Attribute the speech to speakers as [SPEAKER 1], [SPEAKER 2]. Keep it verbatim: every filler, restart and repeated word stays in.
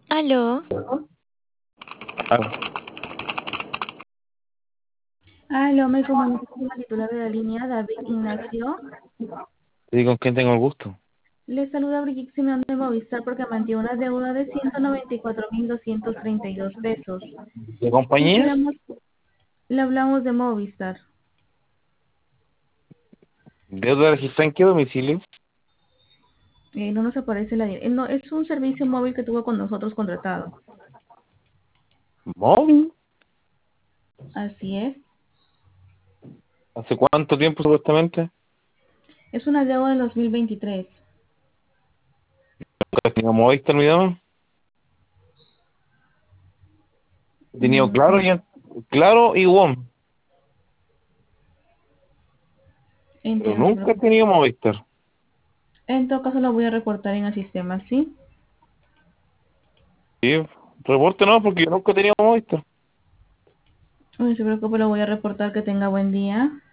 [SPEAKER 1] Aló,
[SPEAKER 2] Ah,
[SPEAKER 3] Aló, me comunico con la titular de la línea, David Ignacio.
[SPEAKER 2] ¿y con quién tengo el gusto?
[SPEAKER 3] Le saluda Brigitte Simeón de Movistar porque mantiene una deuda de ciento noventa y cuatro mil doscientos treinta y dos pesos.
[SPEAKER 2] ¿De compañía?
[SPEAKER 3] Quisiéramos, le hablamos de Movistar.
[SPEAKER 2] ¿Deuda registrada en qué domicilio?
[SPEAKER 3] Eh, no nos aparece la di- eh, no, es un servicio móvil que tuvo con nosotros contratado.
[SPEAKER 2] ¿Móvil?
[SPEAKER 3] Así es.
[SPEAKER 2] ¿Hace cuánto tiempo supuestamente?
[SPEAKER 3] Es una deuda del dos mil veintitrés.
[SPEAKER 2] ¿Nunca tenía Movistar, mi dama? He tenido
[SPEAKER 3] Mm,
[SPEAKER 2] Claro y, claro y WOM, pero
[SPEAKER 3] entiendo, no se
[SPEAKER 2] nunca he
[SPEAKER 3] preocupe.
[SPEAKER 2] tenido Movistar.
[SPEAKER 3] En todo caso lo voy a reportar en el sistema, ¿sí?
[SPEAKER 2] Sí, reporte no, porque yo nunca he tenido Movistar.
[SPEAKER 3] No se preocupe, lo voy a reportar. Que tenga buen día.